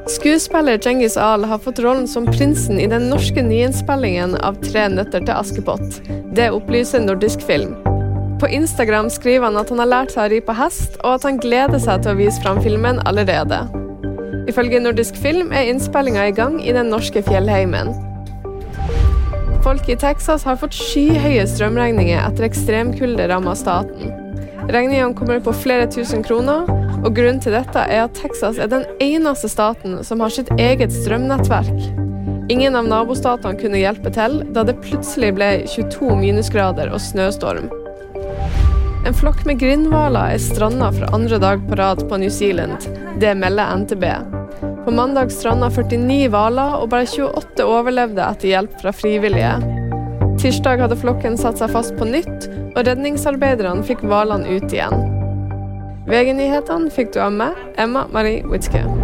Skuespiller Cengiz Ahl har fått rollen som prinsen i den norske nyinnspillingen av 3 nøtter til Askepott. Det opplyser Nordisk Film. På Instagram skriver han at han har lært seg å ri på hest, og at han gleder seg til å vise fram filmen allerede. Ifølge Nordisk Film innspillingen i gang i den norske fjellheimen. Folk i Texas har fått skyhøye strømregninger etter ekstremkulde rammet staten. Regningene kommer på flere tusen kroner, og grunnen til dette at Texas den eneste staten som har sitt eget strømnettverk. Ingen av nabostatene kunne hjelpe til, da det plutselig ble 22 minusgrader og snøstorm. En flokk med grindhvaler strandet for andre dag på rad på New Zealand. Det melder NTB. På mandag strandet 49 hvaler, og bare 28 overlevde etter hjelp fra frivillige. Tirsdag hadde flokken satt seg fast på nytt, og redningsarbeiderne fikk hvalene ut igjen. VG-nyhetene fikk du av meg, Emma Marie Witzke.